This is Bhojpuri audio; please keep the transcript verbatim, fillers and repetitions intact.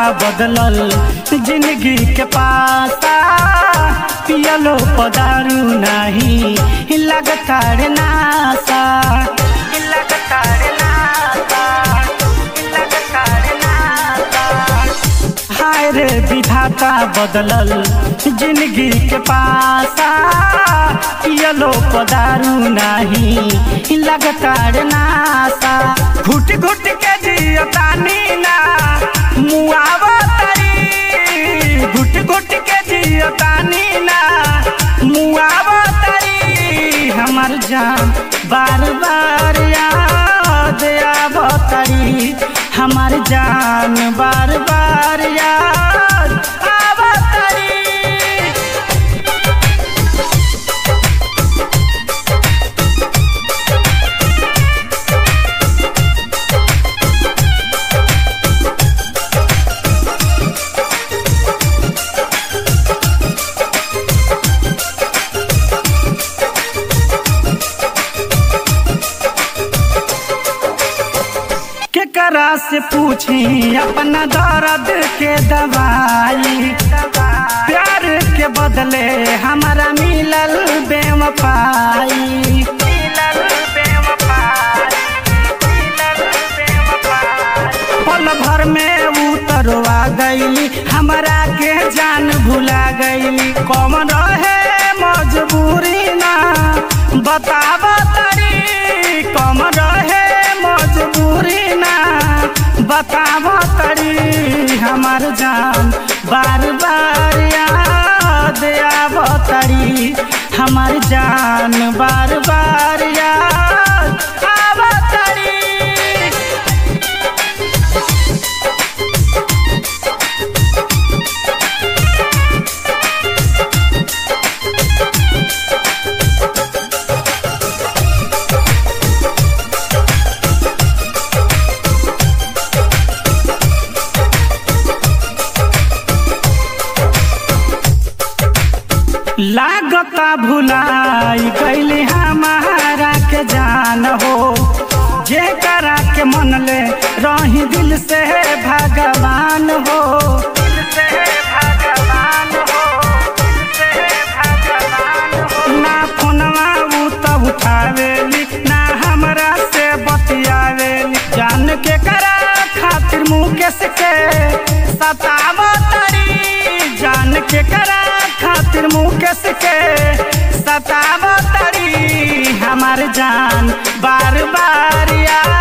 बदलल जिंदगी के पासा पियलो पदारू नहीं लगता रे नासा लगता रे नासा लगता रे नासा। हाय रे विधाता बदलल जिंदगी के पासा पियलो पदारू नहीं लगता रे नासा। घुट घुट के जियतानी ना मुआवा तरी घुट घुट के जियतानी ना मुआवा तरी हमर जान बार बार याद आवतरी हमर जान बार बार याद आवतरी। केकरा से पूछी अपना दर्द के दवाई प्यार के बदले हमारा मिलल बेवफाई। पल भर में उतरवा गईली हमरा के जान भुला गईली कौन रहे मजबूरी ना बताब तरी कौन रहे मजबूरी ना बताब तरी हमर जान बार बार याद आवतरी हमर जान बार बार याद आवतरी। लागता भुलाई गईली हमारा के जान हो जे करा के मन ले रही दिल से भगवान हो दिल से भगवान हो दिल से भगवान हो। ना फोनवा उ तो उठावेली ना हमरा से बतियावेली जान के करा खातिर मुकेश के सतावतरी जान के करा खातिर मुकेश के सतावतरी हमर जान बार बार याद